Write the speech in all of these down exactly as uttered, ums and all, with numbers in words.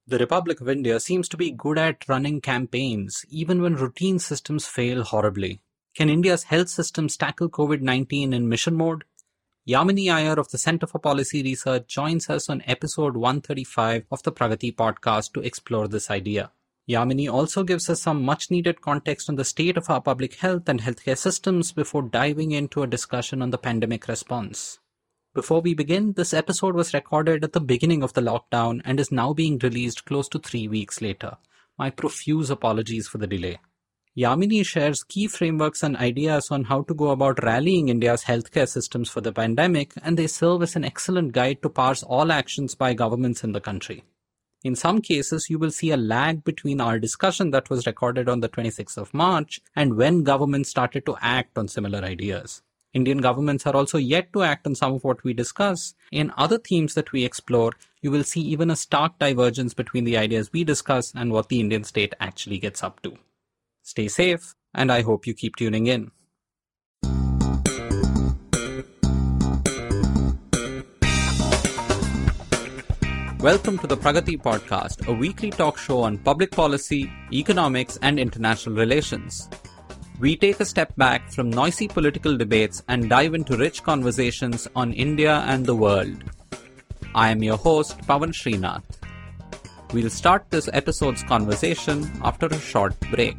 The Republic of India seems to be good at running campaigns, even when routine systems fail horribly. Can India's health systems tackle COVID nineteen in mission mode? Yamini Iyer of the Center for Policy Research joins us on episode one thirty-five of the Pragati podcast to explore this idea. Yamini also gives us some much-needed context on the state of our public health and healthcare systems before diving into a discussion on the pandemic response. Before we begin, this episode was recorded at the beginning of the lockdown and is now being released close to three weeks later. My profuse apologies for the delay. Yamini shares key frameworks and ideas on how to go about rallying India's healthcare systems for the pandemic, and they serve as an excellent guide to parse all actions by governments in the country. In some cases, you will see a lag between our discussion that was recorded on the twenty-sixth of March and when governments started to act on similar ideas. Indian governments are also yet to act on some of what we discuss. In other themes that we explore, you will see even a stark divergence between the ideas we discuss and what the Indian state actually gets up to. Stay safe, and I hope you keep tuning in. Welcome to the Pragati podcast, a weekly talk show on public policy, economics, and international relations. We take a step back from noisy political debates and dive into rich conversations on India and the world. I am your host, Pawan Srinath. We'll start this episode's conversation after a short break.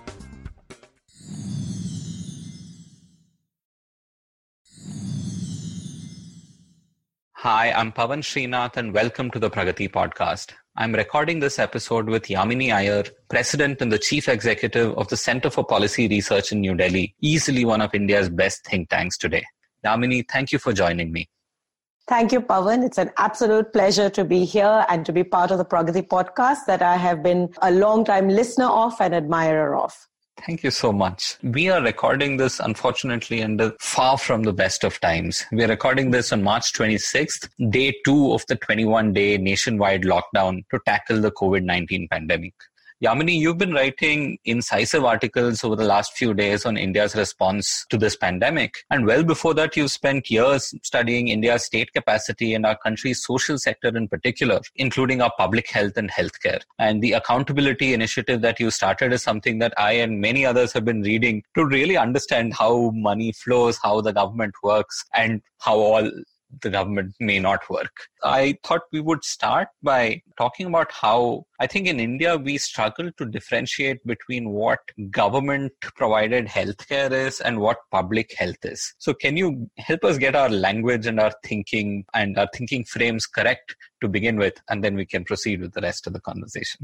Hi, I'm Pawan Srinath and welcome to the Pragati podcast. I'm recording this episode with Yamini Iyer, President and the Chief Executive of the Center for Policy Research in New Delhi, easily one of India's best think tanks today. Yamini, thank you for joining me. Thank you, Pawan. It's an absolute pleasure to be here and to be part of the Pragati podcast that I have been a long-time listener of and admirer of. Thank you so much. We are recording this, unfortunately, under far from the best of times. We are recording this on March twenty-sixth, day two of the twenty-one day nationwide lockdown to tackle the COVID nineteen pandemic. Yamini, you've been writing incisive articles over the last few days on India's response to this pandemic. And well before that, you've spent years studying India's state capacity and our country's social sector in particular, including our public health and healthcare. And the accountability initiative that you started is something that I and many others have been reading to really understand how money flows, how the government works, and how all the government may not work. I thought we would start by talking about how I think in India we struggle to differentiate between what government provided healthcare is and what public health is. So can you help us get our language and our thinking and our thinking frames correct to begin with, and then we can proceed with the rest of the conversation?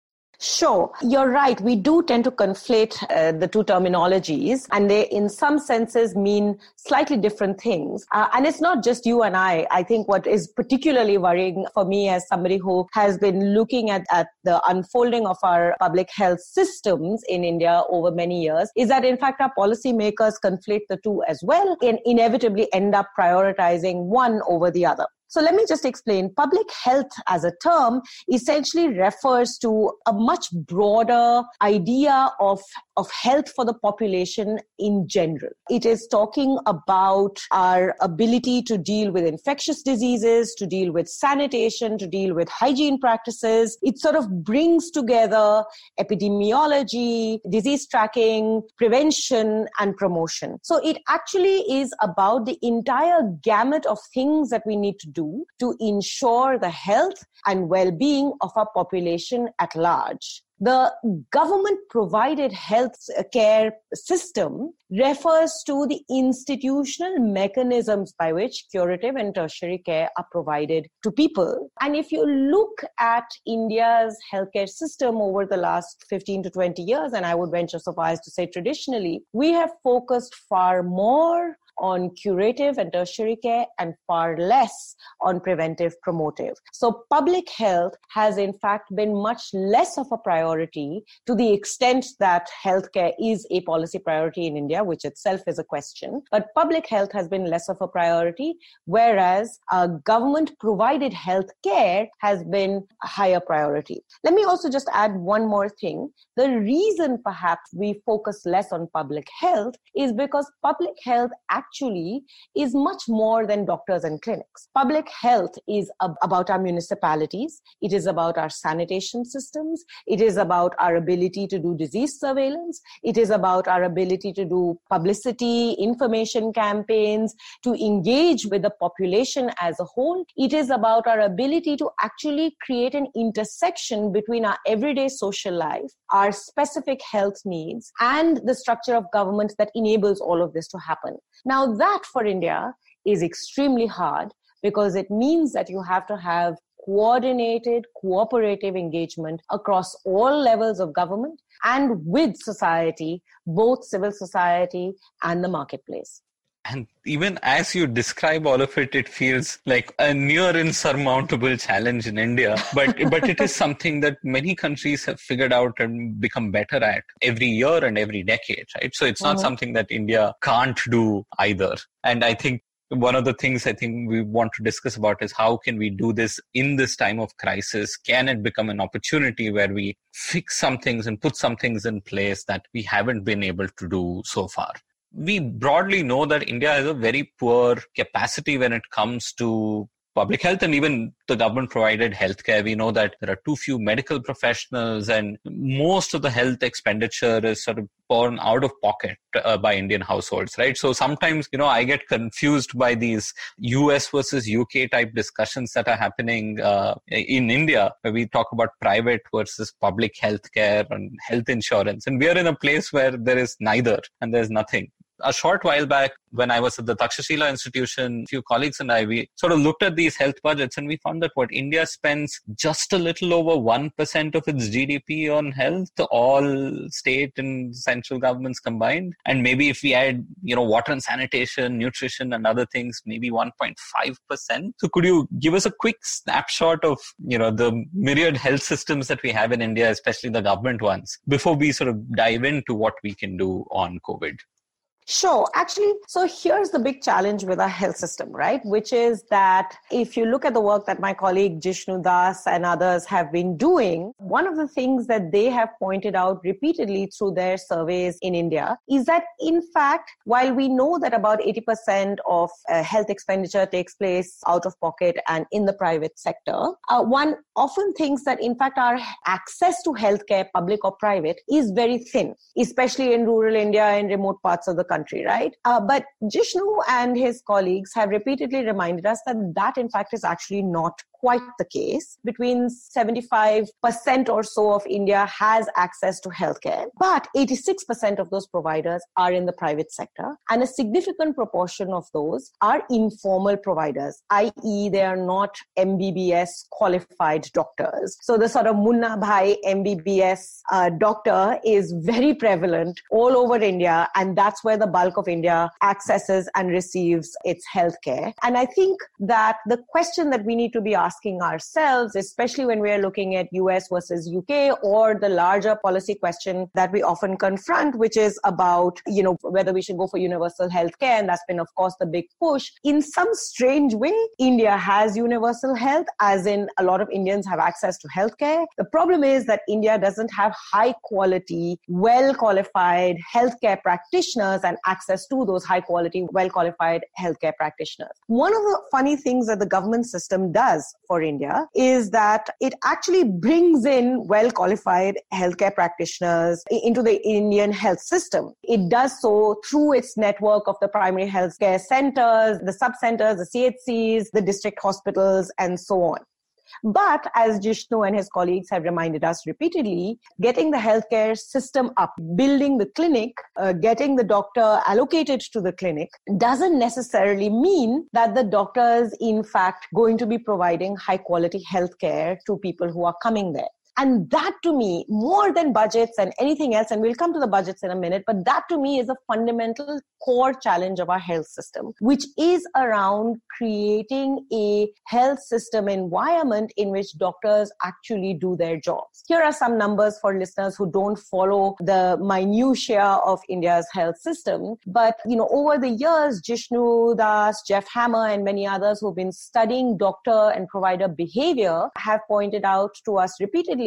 Sure. You're right. We do tend to conflate uh, the two terminologies, and they in some senses mean slightly different things. Uh, and it's not just you and I. I think what is particularly worrying for me as somebody who has been looking at, at the unfolding of our public health systems in India over many years is that in fact our policymakers conflate the two as well and inevitably end up prioritizing one over the other. So let me just explain. Public health as a term essentially refers to a much broader idea of, of health for the population in general. It is talking about our ability to deal with infectious diseases, to deal with sanitation, to deal with hygiene practices. It sort of brings together epidemiology, disease tracking, prevention, and promotion. So it actually is about the entire gamut of things that we need to do to ensure the health and well-being of our population at large. The government-provided health care system refers to the institutional mechanisms by which curative and tertiary care are provided to people. And if you look at India's healthcare system over the last fifteen to twenty years, and I would venture so far as to say traditionally, we have focused far more on curative and tertiary care and far less on preventive promotive. So public health has in fact been much less of a priority to the extent that healthcare is a policy priority in India, which itself is a question. But public health has been less of a priority, whereas uh, government-provided health care has been a higher priority. Let me also just add one more thing. The reason perhaps we focus less on public health is because public health actually actually is much more than doctors and clinics. Public health is ab- about our municipalities. It is about our sanitation systems. It is about our ability to do disease surveillance. It is about our ability to do publicity, information campaigns, to engage with the population as a whole. It is about our ability to actually create an intersection between our everyday social life, our specific health needs, and the structure of government that enables all of this to happen. Now, that for India is extremely hard because it means that you have to have coordinated, cooperative engagement across all levels of government and with society, both civil society and the marketplace. And even as you describe all of it, it feels like a near insurmountable challenge in India. But but it is something that many countries have figured out and become better at every year and every decade, right? So it's not mm-hmm. something that India can't do either. And I think one of the things I think we want to discuss about is how can we do this in this time of crisis? Can it become an opportunity where we fix some things and put some things in place that we haven't been able to do so far? We broadly know that India has a very poor capacity when it comes to public health and even the government provided healthcare. We know that there are too few medical professionals and most of the health expenditure is sort of borne out of pocket uh, by Indian households, right? So sometimes, you know, I get confused by these U S versus U K type discussions that are happening uh, in India, where we talk about private versus public healthcare and health insurance. And we are in a place where there is neither and there's nothing. A short while back, when I was at the Takshashila Institution, a few colleagues and I, we sort of looked at these health budgets and we found that what India spends just a little over one percent of its G D P on health, all state and central governments combined. And maybe if we add, you know, water and sanitation, nutrition and other things, maybe one point five percent. So could you give us a quick snapshot of, you know, the myriad health systems that we have in India, especially the government ones, before we sort of dive into what we can do on COVID? Sure. Actually, so here's the big challenge with our health system, right? Which is that if you look at the work that my colleague Jishnu Das and others have been doing, one of the things that they have pointed out repeatedly through their surveys in India is that, in fact, while we know that about eighty percent of uh, health expenditure takes place out of pocket and in the private sector, uh, one often thinks that, in fact, our access to healthcare, public or private, is very thin, especially in rural India and remote parts of the country, right? Uh, but Jishnu and his colleagues have repeatedly reminded us that that, in fact, is actually not quite the case. Between seventy-five percent or so of India has access to healthcare, but eighty-six percent of those providers are in the private sector, and a significant proportion of those are informal providers, that is they are not M B B S qualified doctors. So the sort of Munna Bhai M B B S uh, doctor is very prevalent all over India, and that's where the bulk of India accesses and receives its healthcare. And I think that the question that we need to be asking ourselves, especially when we are looking at U S versus U K, or the larger policy question that we often confront, which is about, you know, whether we should go for universal healthcare. And that's been, of course, the big push. In some strange way, India has universal health, as in a lot of Indians have access to healthcare. The problem is that India doesn't have high quality, well qualified healthcare practitioners and access to those high quality, well qualified healthcare practitioners. One of the funny things that the government system does for India is that it actually brings in well qualified healthcare practitioners into the Indian health system. It does so through its network of the primary healthcare centers, the sub-centers, the C H Cs, the district hospitals, and so on. But as Jishnu and his colleagues have reminded us repeatedly, getting the healthcare system up, building the clinic, uh, getting the doctor allocated to the clinic doesn't necessarily mean that the doctor is in fact going to be providing high quality healthcare to people who are coming there. And that to me, more than budgets and anything else, and we'll come to the budgets in a minute, but that to me is a fundamental core challenge of our health system, which is around creating a health system environment in which doctors actually do their jobs. Here are some numbers for listeners who don't follow the minutiae of India's health system. But, you know, over the years, Jishnu Das, Jeff Hammer, and many others who've been studying doctor and provider behavior have pointed out to us repeatedly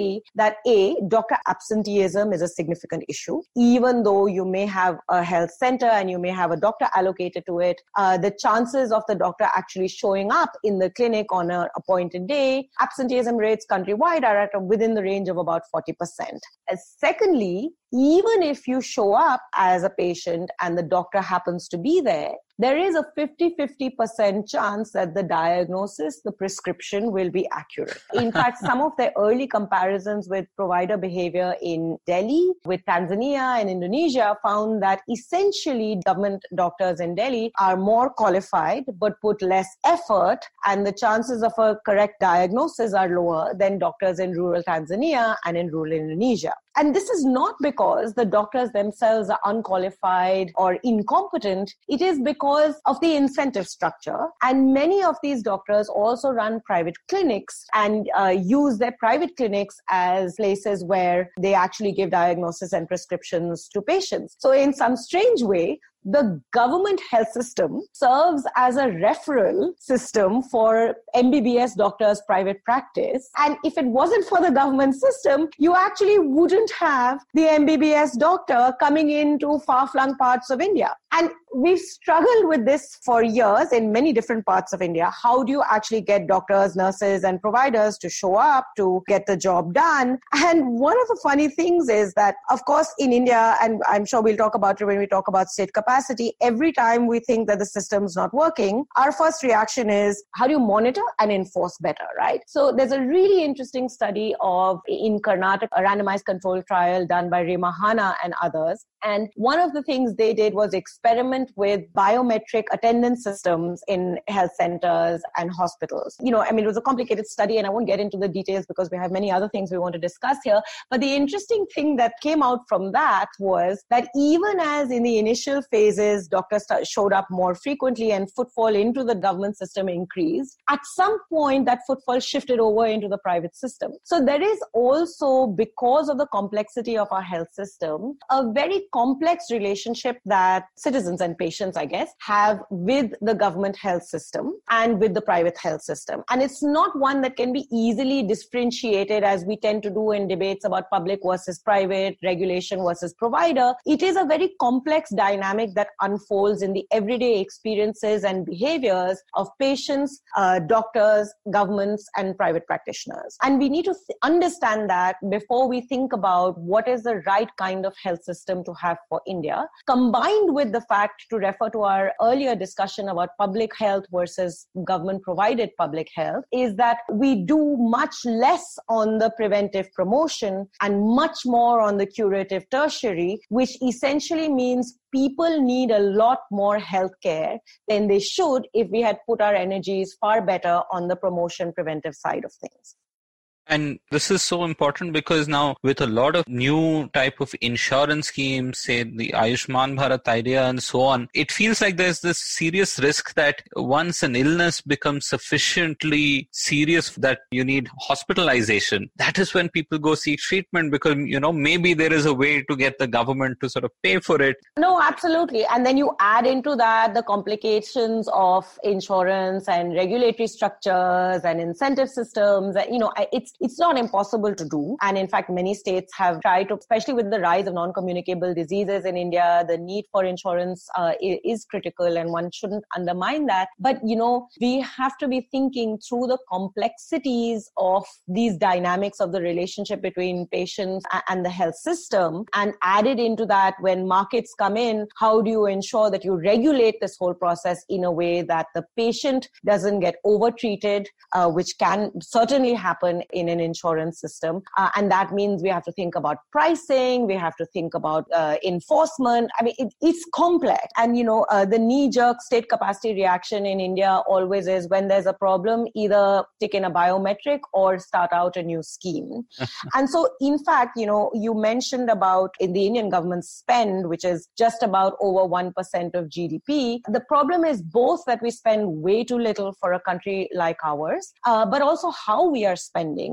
study that A, doctor absenteeism is a significant issue. Even though you may have a health center and you may have a doctor allocated to it, uh, the chances of the doctor actually showing up in the clinic on an appointed day, absenteeism rates countrywide are at within the range of about forty percent. Uh, secondly, even if you show up as a patient and the doctor happens to be there, there is a fifty-fifty percent chance that the diagnosis, the prescription will be accurate. In fact, some of the early comparisons with provider behavior in Delhi, with Tanzania and Indonesia found that essentially government doctors in Delhi are more qualified but put less effort, and the chances of a correct diagnosis are lower than doctors in rural Tanzania and in rural Indonesia. And this is not because the doctors themselves are unqualified or incompetent. It is because of the incentive structure. And many of these doctors also run private clinics and uh, use their private clinics as places where they actually give diagnosis and prescriptions to patients. So in some strange way, the government health system serves as a referral system for M B B S doctors' private practice. And if it wasn't for the government system, you actually wouldn't have the M B B S doctor coming into far-flung parts of India. And we've struggled with this for years in many different parts of India. How do you actually get doctors, nurses, and providers to show up to get the job done? And one of the funny things is that, of course, in India, and I'm sure we'll talk about it when we talk about state capacity, every time we think that the system's not working, our first reaction is, how do you monitor and enforce better, right? So there's a really interesting study of, in Karnataka, a randomized controlled trial done by Rima Hanna and others. And one of the things they did was experiment with biometric attendance systems in health centers and hospitals. You know, I mean, it was a complicated study and I won't get into the details because we have many other things we want to discuss here. But the interesting thing that came out from that was that even as in the initial phases, doctors showed up more frequently and footfall into the government system increased, at some point that footfall shifted over into the private system. So there is also, because of the complexity of our health system, a very complex relationship that citizens and patients, I guess, have with the government health system and with the private health system. And it's not one that can be easily differentiated as we tend to do in debates about public versus private, regulation versus provider. It is a very complex dynamic that unfolds in the everyday experiences and behaviors of patients, uh, doctors, governments, and private practitioners. And we need to th- understand that before we think about what is the right kind of health system to have for India, combined with the fact, to refer to our earlier discussion about public health versus government-provided public health, is that we do much less on the preventive promotion and much more on the curative tertiary, which essentially means people need a lot more healthcare than they should if we had put our energies far better on the promotion preventive side of things. And this is so important because now with a lot of new type of insurance schemes, say the Ayushman Bharat idea and so on, it feels like there's this serious risk that once an illness becomes sufficiently serious that you need hospitalization, that is when people go seek treatment because, you know, maybe there is a way to get the government to sort of pay for it. No, absolutely. And then you add into that the complications of insurance and regulatory structures and incentive systems. You know, it's It's not impossible to do. And in fact, many states have tried to, especially with the rise of non-communicable diseases in India, the need for insurance uh, is critical and one shouldn't undermine that. But, you know, we have to be thinking through the complexities of these dynamics of the relationship between patients and the health system. And added into that, when markets come in, how do you ensure that you regulate this whole process in a way that the patient doesn't get overtreated, uh, which can certainly happen in an insurance system. Uh, and that means we have to think about pricing, we have to think about uh, enforcement. I mean, it, it's complex. And, you know, uh, the knee-jerk state capacity reaction in India always is when there's a problem, either stick in a biometric or start out a new scheme. And so, in fact, you know, you mentioned about in the Indian government spend, which is just about over one percent of G D P. The problem is both that we spend way too little for a country like ours, uh, but also how we are spending.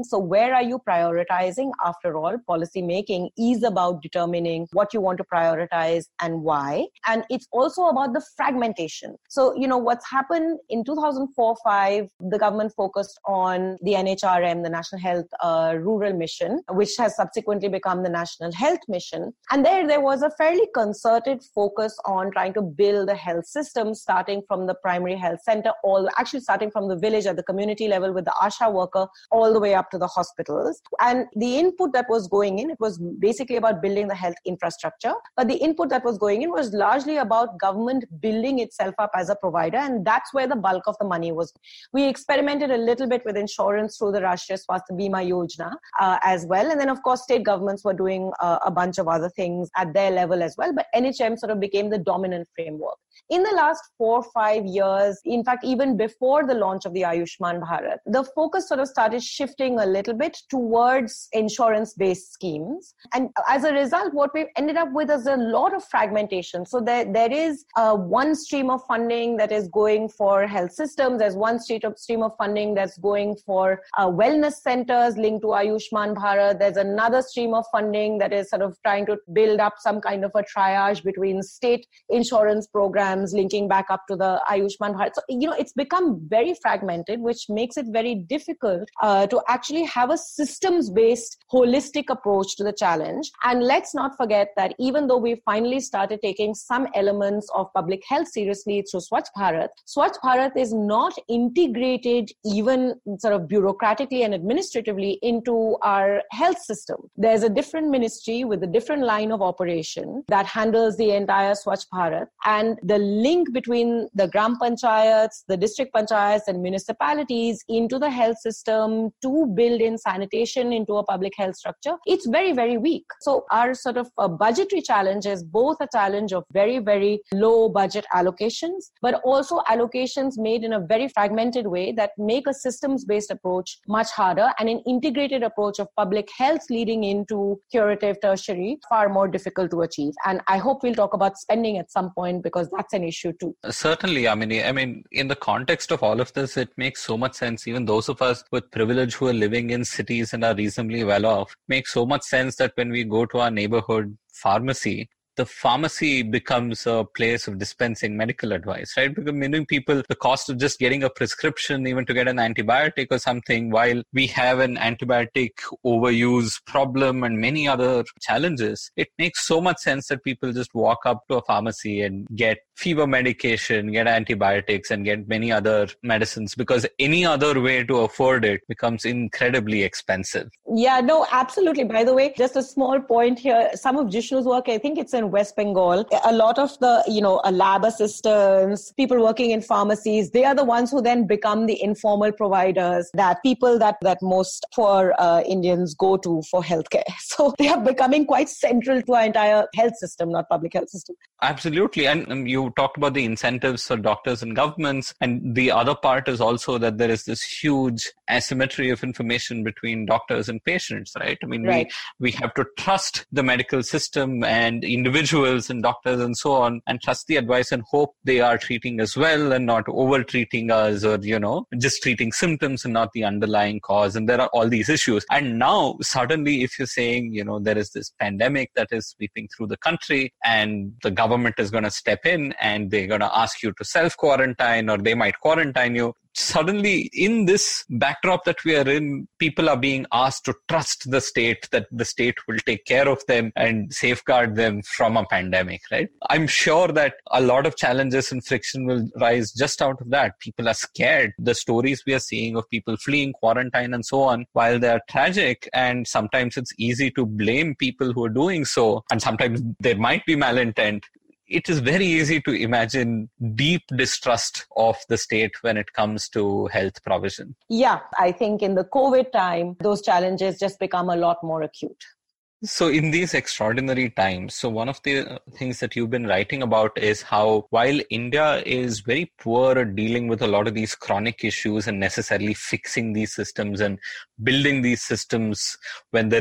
making. So where are you prioritizing? After all, policy making is about determining what you want to prioritize and why. And it's also about the fragmentation. So, you know, what's happened in two thousand four five, the government focused on the N H R M, the National Health uh, Rural Mission, which has subsequently become the National Health Mission. And there, there was a fairly concerted focus on trying to build a health system, starting from the primary health center, all actually starting from the village at the community level with the ASHA worker, all the way up to the hospitals. And the input that was going in, it was basically about building the health infrastructure. But the input that was going in was largely about government building itself up as a provider. And that's where the bulk of the money was. We experimented a little bit with insurance through the Rashtriya Swasthya Bima Yojana uh, as well. And then, of course, state governments were doing uh, a bunch of other things at their level as well. But N H M sort of became the dominant framework. In the last four or five years, in fact, even before the launch of the Ayushman Bharat, the focus sort of started shifting a little bit towards insurance-based schemes. And as a result, what we've ended up with is a lot of fragmentation. So there, there is uh, one stream of funding that is going for health systems. There's one stream of funding that's going for uh, wellness centers linked to Ayushman Bharat. There's another stream of funding that is sort of trying to build up some kind of a triage between state insurance programs linking back up to the Ayushman Bharat. So, you know, it's become very fragmented, which makes it very difficult uh, to actually have a systems-based, holistic approach to the challenge. And let's not forget that even though we finally started taking some elements of public health seriously through Swachh Bharat, Swachh Bharat is not integrated even sort of bureaucratically and administratively into our health system. There's a different ministry with a different line of operation that handles the entire Swachh Bharat. And the link between the Gram Panchayats, the district panchayats and municipalities into the health system to build in sanitation into a public health structure, it's very, very weak. So our sort of uh, budgetary challenge is both a challenge of very, very low budget allocations, but also allocations made in a very fragmented way that make a systems-based approach much harder, and an integrated approach of public health leading into curative tertiary far more difficult to achieve. And I hope we'll talk about spending at some point, because that's an issue too. Certainly. I mean, I mean, in the context of all of this, it makes so much sense. Even those of us with privilege who are living in cities and are reasonably well off, makes so much sense that when we go to our neighborhood pharmacy, the pharmacy becomes a place of dispensing medical advice, right? Because many people, the cost of just getting a prescription, even to get an antibiotic or something, while we have an antibiotic overuse problem and many other challenges, it makes so much sense that people just walk up to a pharmacy and get fever medication, get antibiotics, and get many other medicines, because any other way to afford it becomes incredibly expensive. Yeah, no, absolutely. By the way, just a small point here. Some of Jishnu's work, I think it's in West Bengal. A lot of the, you know, lab assistants, people working in pharmacies, they are the ones who then become the informal providers that people that, that most poor uh, Indians go to for healthcare. So they are becoming quite central to our entire health system, not public health system. Absolutely. And um, you talked about the incentives for doctors and governments. And the other part is also that there is this huge asymmetry of information between doctors and patients, right? I mean, right. we, we have to trust the medical system and individuals and doctors and so on, and trust the advice and hope they are treating us well and not over treating us, or, you know, just treating symptoms and not the underlying cause. And there are all these issues. And now suddenly, if you're saying, you know, there is this pandemic that is sweeping through the country and the government is going to step in and they're going to ask you to self-quarantine, or they might quarantine you. Suddenly, in this backdrop that we are in, people are being asked to trust the state, that the state will take care of them and safeguard them from a pandemic, right? I'm sure that a lot of challenges and friction will rise just out of that. People are scared. The stories we are seeing of people fleeing quarantine and so on, while they are tragic, and sometimes it's easy to blame people who are doing so, and sometimes there might be malintent. It is very easy to imagine deep distrust of the state when it comes to health provision. Yeah, I think in the COVID time, those challenges just become a lot more acute. So in these extraordinary times, so one of the things that you've been writing about is how while India is very poor at dealing with a lot of these chronic issues and necessarily fixing these systems and building these systems when there is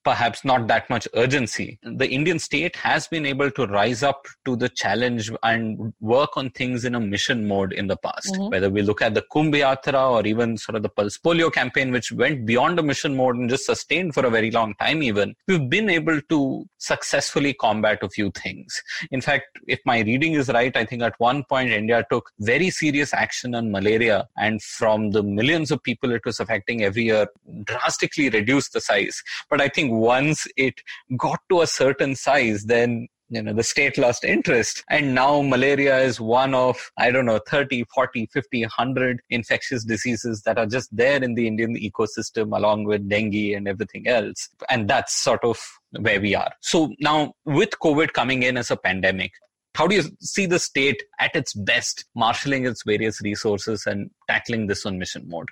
perhaps not that much urgency. The Indian state has been able to rise up to the challenge and work on things in a mission mode in the past. Mm-hmm. Whether we look at the Kumbh Yatra or even sort of the Pulse Polio campaign, which went beyond a mission mode and just sustained for a very long time even, we've been able to successfully combat a few things. In fact, if my reading is right, I think at one point India took very serious action on malaria, and from the millions of people it was affecting every year, drastically reduced the size. But I think once it got to a certain size, then you know, the state lost interest. And now malaria is one of, I don't know, thirty, forty, fifty, one hundred infectious diseases that are just there in the Indian ecosystem along with dengue and everything else. And that's sort of where we are. So now with COVID coming in as a pandemic, how do you see the state at its best, marshalling its various resources and tackling this on mission mode?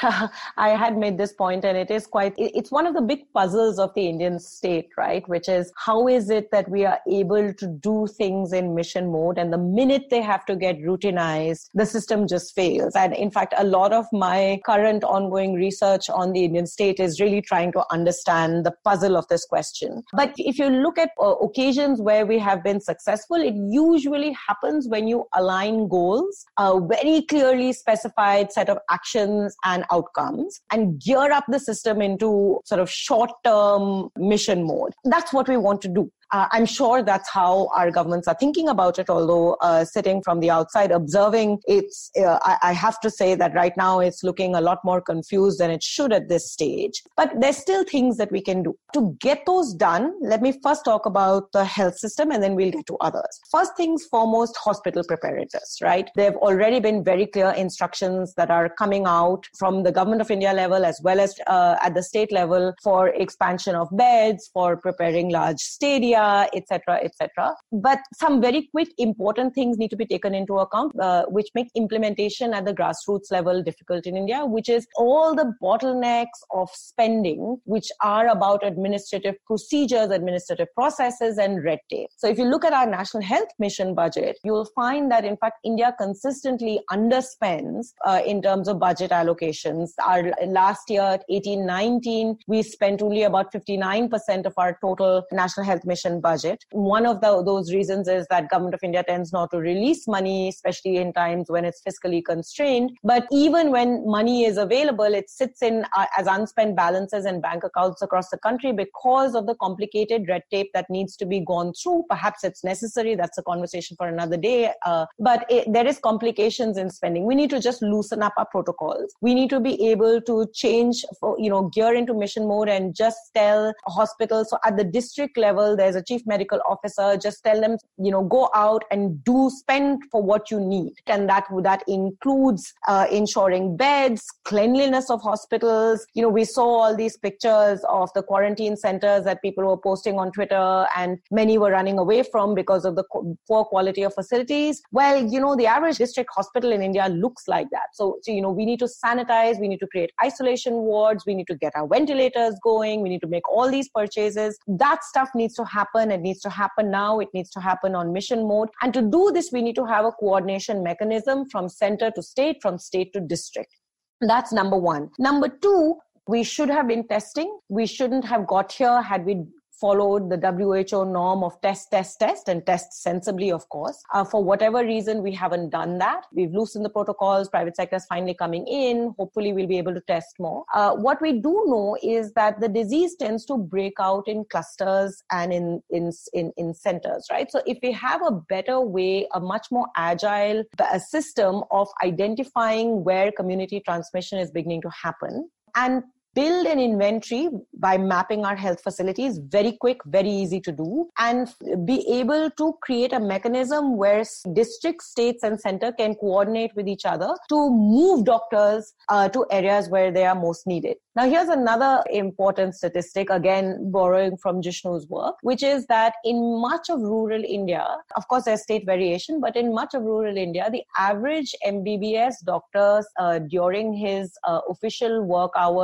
I had made this point, and it is quite, it's one of the big puzzles of the Indian state, right? Which is, how is it that we are able to do things in mission mode, and the minute they have to get routinized, the system just fails. And in fact, a lot of my current ongoing research on the Indian state is really trying to understand the puzzle of this question. But if you look at uh, occasions where we have been successful, it usually happens when you align goals, a very clearly specified set of actions and outcomes, and gear up the system into sort of short-term mission mode. That's what we want to do. Uh, I'm sure that's how our governments are thinking about it, although uh, sitting from the outside observing, it's. Uh, I, I have to say that right now it's looking a lot more confused than it should at this stage. But there's still things that we can do. To get those done, let me first talk about the health system, and then we'll get to others. First things foremost, hospital preparedness, right? There have already been very clear instructions that are coming out from the Government of India level as well as uh, at the state level for expansion of beds, for preparing large stadia, et cetera, et cetera. But some very quick important things need to be taken into account, uh, which make implementation at the grassroots level difficult in India, which is all the bottlenecks of spending, which are about administrative procedures, administrative processes, and red tape. So if you look at our National Health Mission budget, you will find that, in fact, India consistently underspends uh, in terms of budget allocations. Our last year, eighteen nineteen, we spent only about fifty-nine percent of our total National Health Mission budget. One of the, those reasons is that Government of India tends not to release money, especially in times when it's fiscally constrained. But even when money is available, it sits in uh, as unspent balances and bank accounts across the country because of the complicated red tape that needs to be gone through. Perhaps it's necessary. That's a conversation for another day. Uh, but it, there is complications in spending. We need to just loosen up our protocols. We need to be able to change, for, you know, gear into mission mode and just tell hospitals. So at the district level, there's a chief medical officer, just tell them, you know, go out and do spend for what you need. And that, that includes uh, ensuring beds, cleanliness of hospitals. You know, we saw all these pictures of the quarantine centers that people were posting on Twitter, and many were running away from because of the poor quality of facilities. Well, you know, the average district hospital in India looks like that. So, so, you know, we need to sanitize, we need to create isolation wards, we need to get our ventilators going, we need to make all these purchases. That stuff needs to happen. It needs to happen now. It needs to happen on mission mode. And to do this, we need to have a coordination mechanism from center to state, from state to district. That's number one. Number two, we should have been testing. We shouldn't have got here had we followed the W H O norm of test, test, test, and test sensibly, of course. Uh, for whatever reason, we haven't done that. We've loosened the protocols. Private sector is finally coming in. Hopefully, we'll be able to test more. Uh, what we do know is that the disease tends to break out in clusters and in, in, in, in centers, right? So if we have a better way, a much more agile a system of identifying where community transmission is beginning to happen, and build an inventory by mapping our health facilities, very quick, very easy to do, and be able to create a mechanism where districts, states, and center can coordinate with each other to move doctors uh, to areas where they are most needed. Now, here's another important statistic, again, borrowing from Jishnu's work, which is that in much of rural India, of course, there's state variation, but in much of rural India, the average M B B S doctor uh, during his uh, official work hours, uh,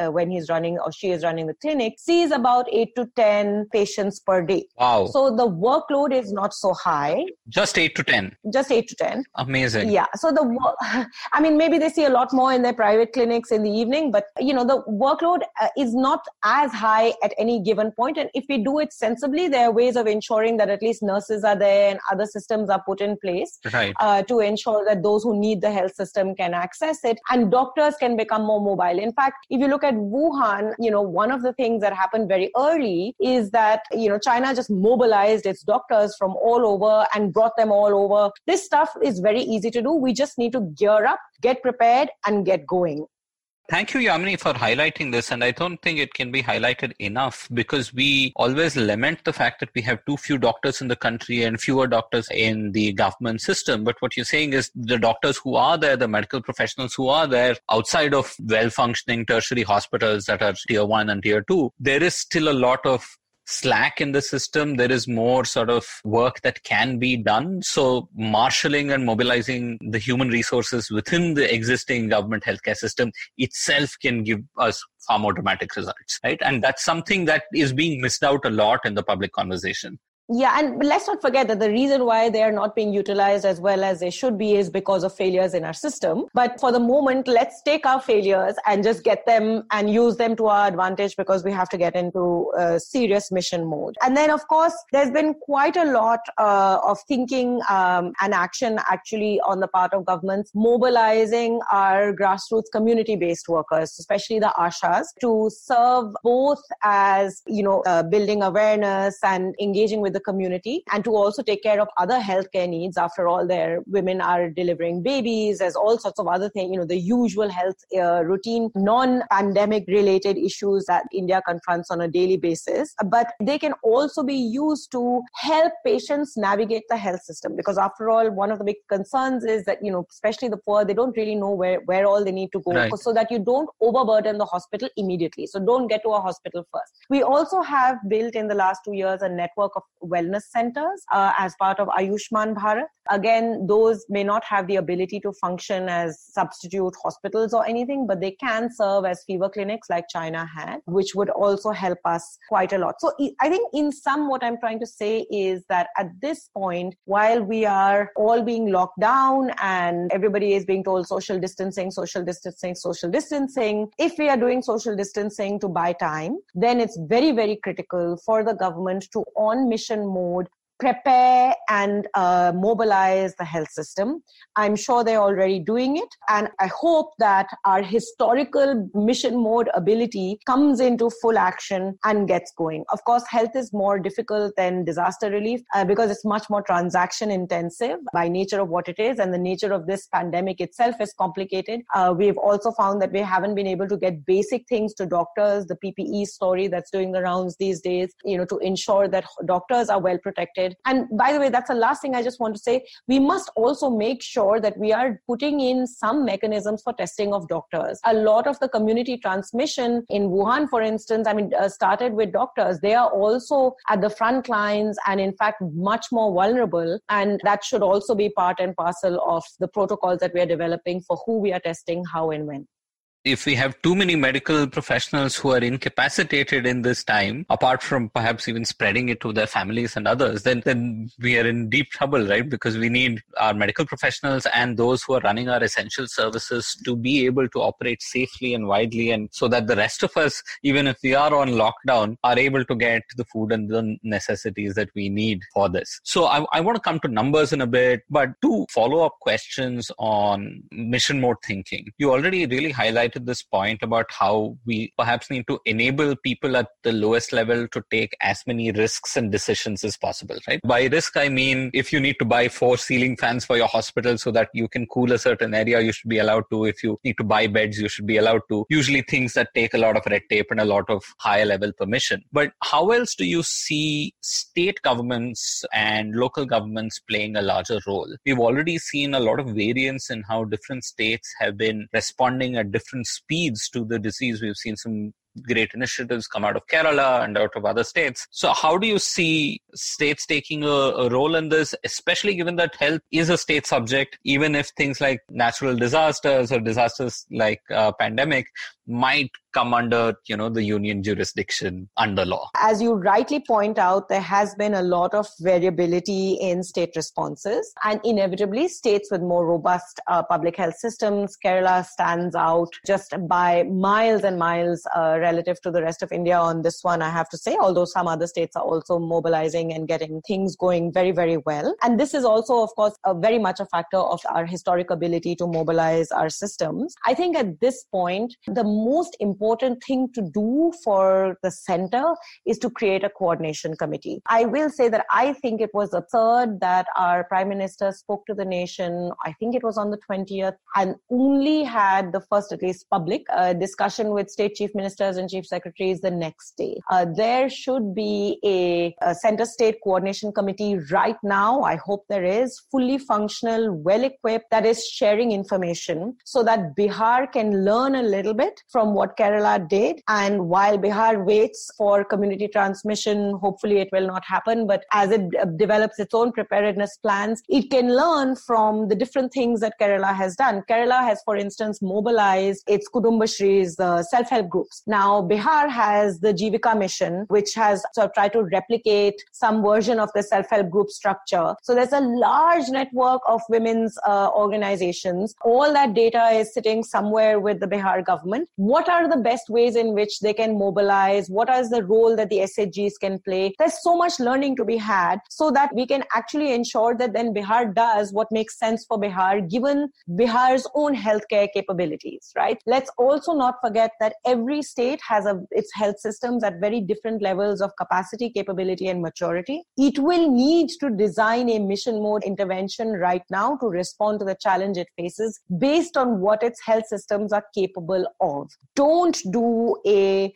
uh, when he's running or she is running the clinic, sees about eight to ten patients per day. Wow. So the workload is not so high. Just eight to ten? Just eight to ten. Amazing. Yeah. So the, I mean, maybe they see a lot more in their private clinics in the evening, but, you know, the workload uh, is not as high at any given point. And if we do it sensibly, there are ways of ensuring that at least nurses are there and other systems are put in place right. uh, to ensure that those who need the health system can access it and doctors can become more mobile. In fact, if you look at Wuhan, you know, one of the things that happened very early is that, you know, China just mobilized its doctors from all over and brought them all over. This stuff is very easy to do. We just need to gear up, get prepared, and get going. Thank you, Yamini, for highlighting this. And I don't think it can be highlighted enough because we always lament the fact that we have too few doctors in the country and fewer doctors in the government system. But what you're saying is the doctors who are there, the medical professionals who are there outside of well-functioning tertiary hospitals that are tier one and tier two, there is still a lot of slack in the system. There is more sort of work that can be done. So marshalling and mobilizing the human resources within the existing government healthcare system itself can give us far more dramatic results, right? And that's something that is being missed out a lot in the public conversation. Yeah, and let's not forget that the reason why they are not being utilized as well as they should be is because of failures in our system. But for the moment, let's take our failures and just get them and use them to our advantage because we have to get into a serious mission mode. And then, of course, there's been quite a lot uh, of thinking um, and action actually on the part of governments, mobilizing our grassroots community-based workers, especially the ASHAs, to serve both as, you know, uh, building awareness and engaging with the community and to also take care of other healthcare needs. After all, their women are delivering babies. There's all sorts of other things, you know, the usual health uh, routine, non-pandemic related issues that India confronts on a daily basis. But they can also be used to help patients navigate the health system because after all, one of the big concerns is that, you know, especially the poor, they don't really know where, where all they need to go right. so that you don't overburden the hospital immediately. So don't get to a hospital first. We also have built in the last two years a network of wellness centers uh, as part of Ayushman Bharat. Again, those may not have the ability to function as substitute hospitals or anything, but they can serve as fever clinics like China had, which would also help us quite a lot. So I think in sum, what I'm trying to say is that at this point, while we are all being locked down and everybody is being told social distancing, social distancing, social distancing, if we are doing social distancing to buy time, then it's very, very critical for the government to on mission mode prepare and uh, mobilize the health system. I'm sure they're already doing it. And I hope that our historical mission mode ability comes into full action and gets going. Of course, health is more difficult than disaster relief uh, because it's much more transaction intensive by nature of what it is. And the nature of this pandemic itself is complicated. Uh, we've also found that we haven't been able to get basic things to doctors, the P P E story that's doing the rounds these days, you know, to ensure that doctors are well protected. And by the way, that's the last thing I just want to say. We must also make sure that we are putting in some mechanisms for testing of doctors. A lot of the community transmission in Wuhan, for instance, I mean, uh, started with doctors. They are also at the front lines and in fact, much more vulnerable. And that should also be part and parcel of the protocols that we are developing for who we are testing, how and when. If we have too many medical professionals who are incapacitated in this time, apart from perhaps even spreading it to their families and others, then, then we are in deep trouble, right? Because we need our medical professionals and those who are running our essential services to be able to operate safely and widely, and so that the rest of us, even if we are on lockdown, are able to get the food and the necessities that we need for this. So I, I want to come to numbers in a bit, but two follow-up questions on mission mode thinking. You already really highlighted this point about how we perhaps need to enable people at the lowest level to take as many risks and decisions as possible, right? By risk, I mean, if you need to buy four ceiling fans for your hospital so that you can cool a certain area, you should be allowed to. If you need to buy beds, you should be allowed to. Usually things that take a lot of red tape and a lot of higher level permission. But how else do you see state governments and local governments playing a larger role? We've already seen a lot of variance in how different states have been responding at different speeds to the disease. We've seen some great initiatives come out of Kerala and out of other states. So how do you see states taking a, a role in this, especially given that health is a state subject, even if things like natural disasters or disasters like uh, pandemic might come under, you know, the union jurisdiction under law? As you rightly point out, there has been a lot of variability in state responses, and inevitably states with more robust uh, public health systems, Kerala stands out just by miles and miles uh, relative to the rest of India on this one, I have to say, although some other states are also mobilizing and getting things going very, very well. And this is also, of course, a very much a factor of our historic ability to mobilize our systems. I think at this point, the most important thing to do for the center is to create a coordination committee. I will say that I think it was absurd that our Prime Minister spoke to the nation, I think it was on the twentieth, and only had the first, at least public, uh, discussion with state chief ministers and chief secretaries the next day. Uh, there should be a, a center state coordination committee right now. I hope there is, fully functional, well-equipped, that is sharing information so that Bihar can learn a little bit from what Kerala did. And while Bihar waits for community transmission, hopefully it will not happen, but as it uh, develops its own preparedness plans, it can learn from the different things that Kerala has done. Kerala has, for instance, mobilized its Kudumbashris, the self-help groups. Now, Bihar has the Jivika mission, which has sort of tried to replicate some version of the self-help group structure. So there's a large network of women's uh, organizations. All that data is sitting somewhere with the Bihar government. What are the best ways in which they can mobilize? What is the role that the S H Gs can play? There's so much learning to be had so that we can actually ensure that then Bihar does what makes sense for Bihar, given Bihar's own healthcare capabilities, right? Let's also not forget that every state has a, its health systems at very different levels of capacity, capability, and maturity. It will need to design a mission mode intervention right now to respond to the challenge it faces based on what its health systems are capable of. Don't do a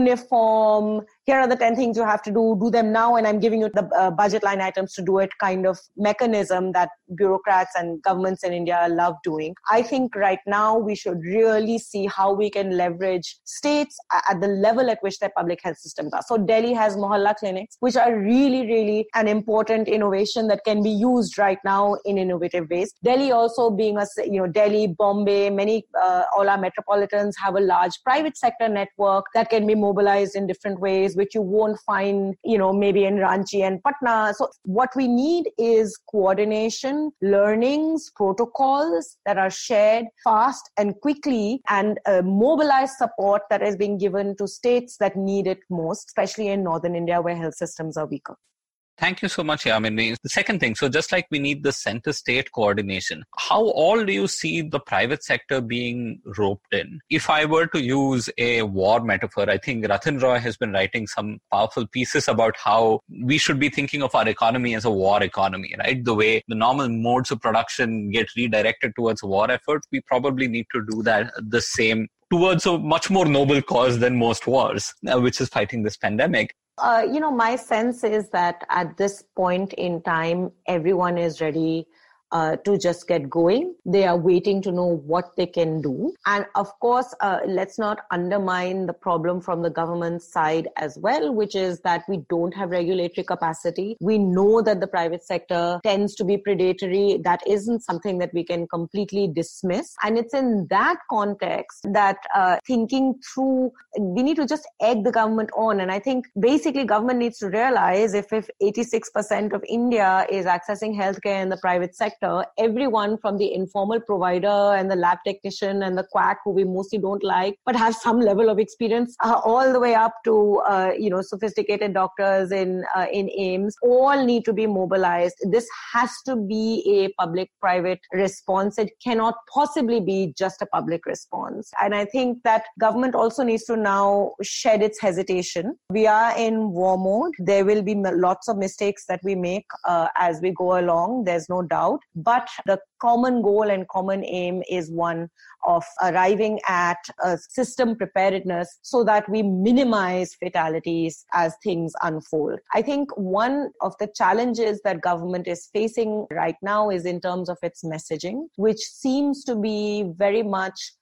uniform, here are the ten things you have to do, do them now, and I'm giving you the uh, budget line items to do it kind of mechanism that bureaucrats and governments in India love doing. I think right now we should really see how we can leverage states at the level at which their public health systems are. So Delhi has Mohalla clinics, which are really, really an important innovation that can be used right now in innovative ways. Delhi also being a, you know, Delhi, Bombay, many, uh, all our metropolitans have a large private sector network that can be mobilized in different ways, which you won't find, you know, maybe in Ranchi and Patna. So what we need is coordination, learnings, protocols that are shared fast and quickly, and uh, mobilized support that is being given to states that need it most, especially in northern India where health systems are weaker. Thank you so much, Yamini. The second thing, so just like we need the center-state coordination, how all do you see the private sector being roped in? If I were to use a war metaphor, I think Ratan Roy has been writing some powerful pieces about how we should be thinking of our economy as a war economy, right? The way the normal modes of production get redirected towards war efforts, we probably need to do that the same towards a much more noble cause than most wars, uh, which is fighting this pandemic. Uh, you know, my sense is that at this point in time, everyone is ready uh, to just get going. They are waiting to know what they can do. And of course, uh, let's not undermine the problem from the government side as well, which is that we don't have regulatory capacity. We know that the private sector tends to be predatory. That isn't something that we can completely dismiss. And it's in that context that uh, thinking through, we need to just egg the government on. And I think basically government needs to realize if, if eighty-six percent of India is accessing healthcare in the private sector, everyone from the informal provider and the lab technician and the quack who we mostly don't like, but have some level of experience, uh, all the way up to, uh, you know, sophisticated doctors in, uh, in A I I M S, all need to be mobilized. This has to be a public-private response. It cannot possibly be just a public response. And I think that government also needs to now shed its hesitation. We are in war mode. There will be lots of mistakes that we make uh, as we go along. There's no doubt. But the common goal and common aim is one of arriving at a system preparedness so that we minimize fatalities as things unfold. I think one of the challenges that government is facing right now is in terms of its messaging, which seems to be very much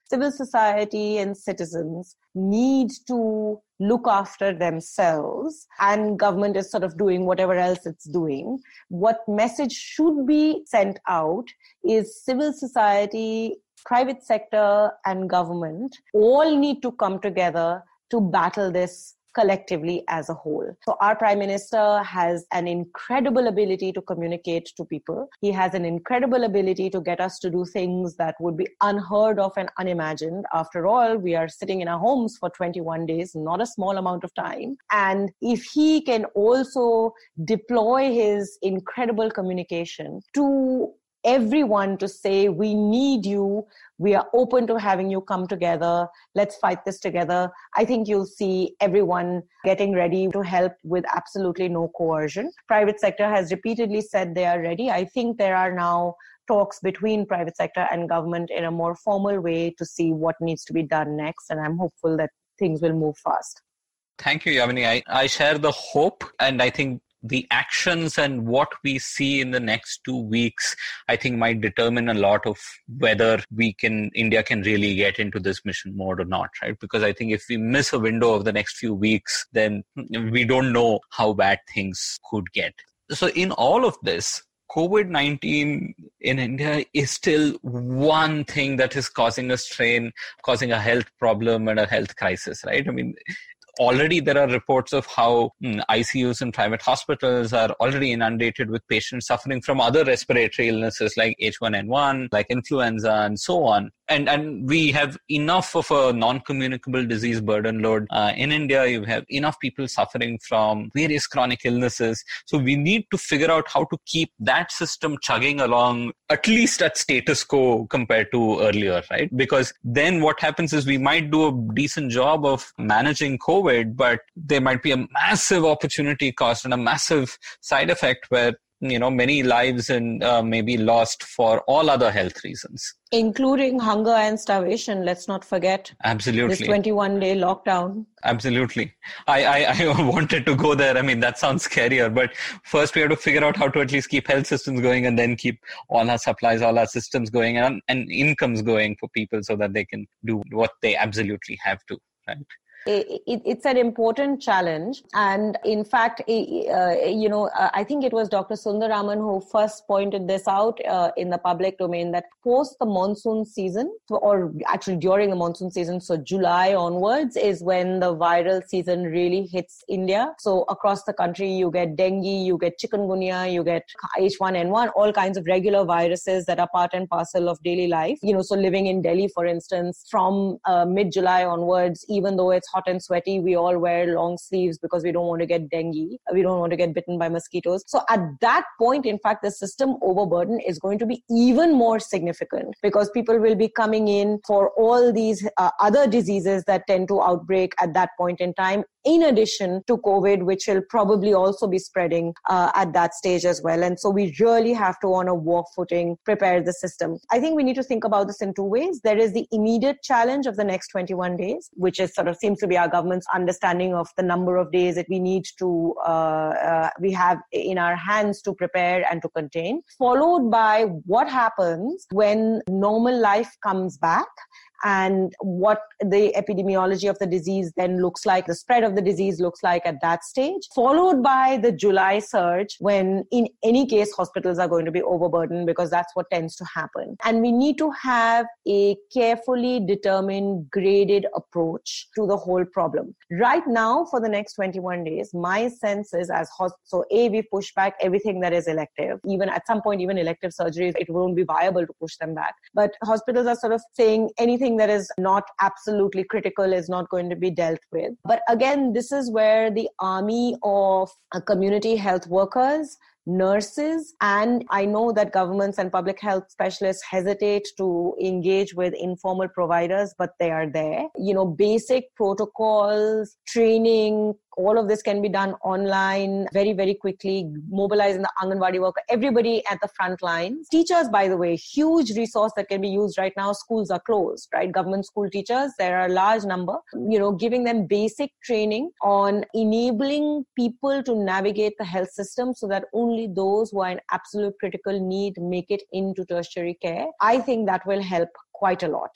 civil society and citizens need to look after themselves, and government is sort of doing whatever else it's doing. What message should be sent out is civil society, private sector, and government all need to come together to battle this collectively as a whole. So our Prime Minister has an incredible ability to communicate to people. He has an incredible ability to get us to do things that would be unheard of and unimagined. After all, we are sitting in our homes for twenty-one days, not a small amount of time. And if he can also deploy his incredible communication to everyone to say, we need you, we are open to having you come together, let's fight this together, I think you'll see everyone getting ready to help with absolutely no coercion. Private sector has repeatedly said they are ready. I think there are now talks between private sector and government in a more formal way to see what needs to be done next, and I'm hopeful that things will move fast. Thank you, Yamini. I, I share the hope, and I think the actions and what we see in the next two weeks, I think might determine a lot of whether we can, India can really get into this mission mode or not, right? Because I think if we miss a window of the next few weeks, then we don't know how bad things could get. So in all of this, COVID nineteen in India is still one thing that is causing a strain, causing a health problem and a health crisis, right? I mean, already there are reports of how mm, I C Us in private hospitals are already inundated with patients suffering from other respiratory illnesses like H one N one, like influenza and so on. And and we have enough of a non-communicable disease burden load. Uh, in India, you have enough people suffering from various chronic illnesses. So we need to figure out how to keep that system chugging along, at least at status quo compared to earlier, right? Because then what happens is we might do a decent job of managing COVID, but there might be a massive opportunity cost and a massive side effect where, you know, many lives and uh, may be lost for all other health reasons. Including hunger and starvation, let's not forget. Absolutely. This twenty-one day lockdown. Absolutely. I, I, I wanted to go there. I mean, that sounds scarier, but first we have to figure out how to at least keep health systems going and then keep all our supplies, all our systems going and, and incomes going for people so that they can do what they absolutely have to, right? It, it, it's an important challenge. And in fact, uh, you know, I think it was Doctor Sundaraman who first pointed this out uh, in the public domain, that post the monsoon season, or actually during the monsoon season, so July onwards is when the viral season really hits India. So across the country, you get dengue, you get chikungunya, you get H one N one, all kinds of regular viruses that are part and parcel of daily life. You know, so living in Delhi, for instance, from uh, mid-July onwards, even though it's hot and sweaty, we all wear long sleeves because we don't want to get dengue. We don't want to get bitten by mosquitoes. So at that point, in fact, the system overburden is going to be even more significant because people will be coming in for all these uh, other diseases that tend to outbreak at that point in time, in addition to COVID, which will probably also be spreading uh, at that stage as well. And so we really have to, on a war footing, prepare the system. I think we need to think about this in two ways. There is the immediate challenge of the next twenty-one days, which is sort of seems to be our government's understanding of the number of days that we need to, uh, uh, we have in our hands to prepare and to contain, followed by what happens when normal life comes back and what the epidemiology of the disease then looks like, the spread of the disease looks like at that stage, followed by the July surge when in any case hospitals are going to be overburdened because that's what tends to happen. And we need to have a carefully determined, graded approach to the whole problem. Right now, for the next twenty-one days, my sense is as hosp- so A, we push back everything that is elective. Even at some point, even elective surgeries, it won't be viable to push them back. But hospitals are sort of saying anything that is not absolutely critical is not going to be dealt with. But again, this is where the army of uh, community health workers, nurses, and I know that governments and public health specialists hesitate to engage with informal providers, but they are there. You know, basic protocols, training, all of this can be done online very, very quickly, mobilizing the Anganwadi worker, everybody at the front lines. Teachers, by the way, huge resource that can be used right now. Schools are closed, right? Government school teachers, there are a large number, you know, giving them basic training on enabling people to navigate the health system so that only those who are in absolute critical need make it into tertiary care. I think that will help quite a lot.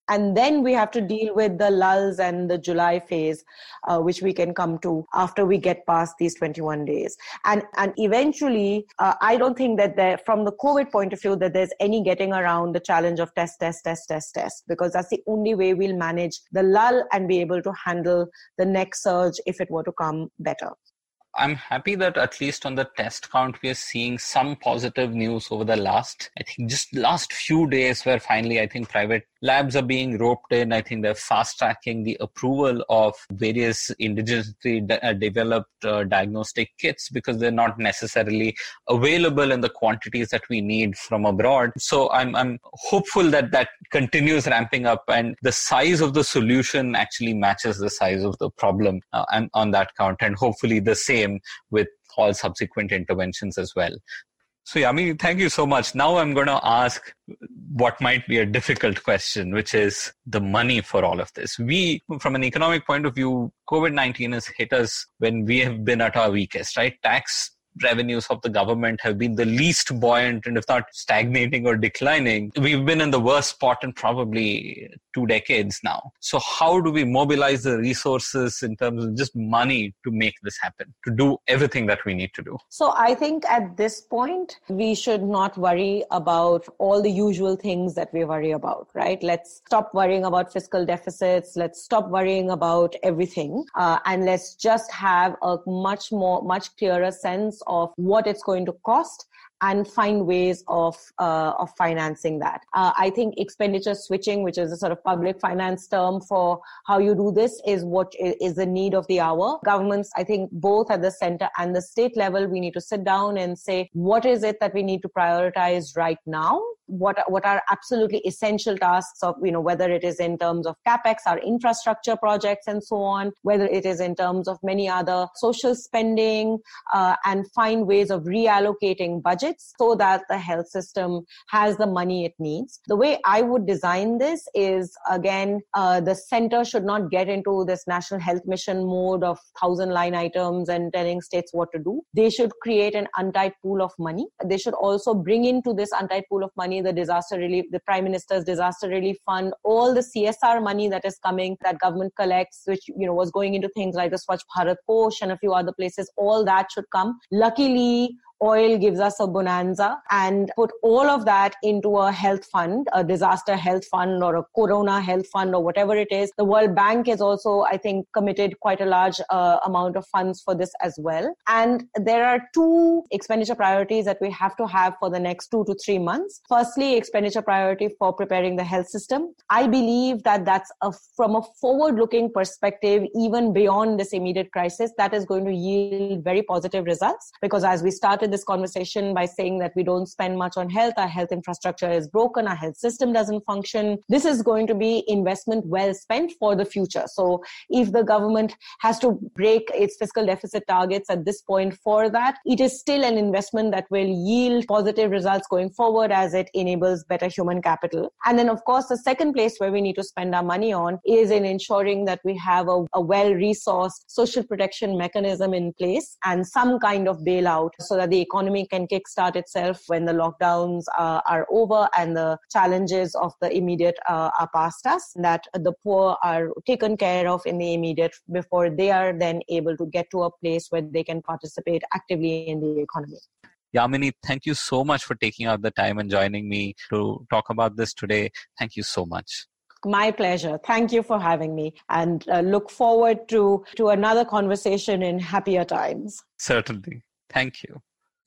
And then we have to deal with the lulls and the July phase, uh, which we can come to after we get past these twenty-one days. And and eventually, uh, I don't think that there, from the COVID point of view, that there's any getting around the challenge of test, test, test, test, test, because that's the only way we'll manage the lull and be able to handle the next surge if it were to come better. I'm happy that at least on the test count, we are seeing some positive news over the last, I think just last few days where finally I think private labs are being roped in. I think they're fast tracking the approval of various indigenously de- developed uh, diagnostic kits because they're not necessarily available in the quantities that we need from abroad. So I'm, I'm hopeful that that continues ramping up and the size of the solution actually matches the size of the problem uh, and on that count, and hopefully the same with all subsequent interventions as well. So Yamini, thank you so much. Now I'm going to ask what might be a difficult question, which is the money for all of this. We, from an economic point of view, COVID nineteen has hit us when we have been at our weakest, right? Tax revenues of the government have been the least buoyant, and if not stagnating or declining, we've been in the worst spot in probably two decades now. So how do we mobilize the resources in terms of just money to make this happen, to do everything that we need to do? So I think at this point, we should not worry about all the usual things that we worry about, right? Let's stop worrying about fiscal deficits. Let's stop worrying about everything. Uh, and let's just have a much more, much clearer sense of what it's going to cost and find ways of uh, of financing that. Uh, I think expenditure switching, which is a sort of public finance term for how you do this, is what is the need of the hour. Governments, I think both at the center and the state level, we need to sit down and say, what is it that we need to prioritize right now? What what are absolutely essential tasks of, you know, whether it is in terms of capex, our infrastructure projects and so on, whether it is in terms of many other social spending, uh, and find ways of reallocating budgets so that the health system has the money it needs. The way I would design this is, again, uh, the center should not get into this national health mission mode of thousand line items and telling states what to do. They should create an untied pool of money. They should also bring into this untied pool of money the disaster relief, the Prime Minister's disaster relief fund, all the C S R money that is coming, that government collects, which, you know, was going into things like the Swachh Bharat Kosh and a few other places. All that should come. Luckily, oil gives us a bonanza, and put all of that into a health fund, a disaster health fund or a corona health fund or whatever it is. The World Bank is also, I think, committed quite a large uh, amount of funds for this as well. And there are two expenditure priorities that we have to have for the next two to three months. Firstly, expenditure priority for preparing the health system. I believe that that's a, from a forward-looking perspective, even beyond this immediate crisis, that is going to yield very positive results, because as we started this conversation by saying that we don't spend much on health, our health infrastructure is broken, our health system doesn't function. This is going to be investment well spent for the future. So if the government has to break its fiscal deficit targets at this point for that, it is still an investment that will yield positive results going forward as it enables better human capital. And then, of course, the second place where we need to spend our money on is in ensuring that we have a, a well-resourced social protection mechanism in place and some kind of bailout so that the economy can kickstart itself when the lockdowns uh, are over and the challenges of the immediate uh, are past us, that the poor are taken care of in the immediate before they are then able to get to a place where they can participate actively in the economy. Yamini, thank you so much for taking out the time and joining me to talk about this today. Thank you so much. My pleasure. Thank you for having me, and uh, look forward to, to another conversation in happier times. Certainly. Thank you.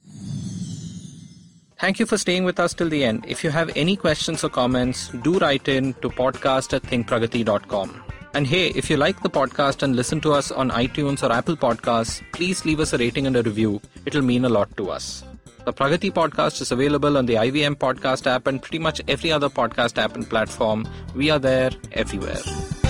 Thank you for staying with us till the end. If you have any questions or comments, do write in to podcast at think pragati dot com. And hey, if you like the podcast and listen to us on iTunes or Apple Podcasts, please leave us a rating and a review. It'll mean a lot to us. The Pragati podcast is available on the I V M podcast app and pretty much every other podcast app and platform. We are there everywhere.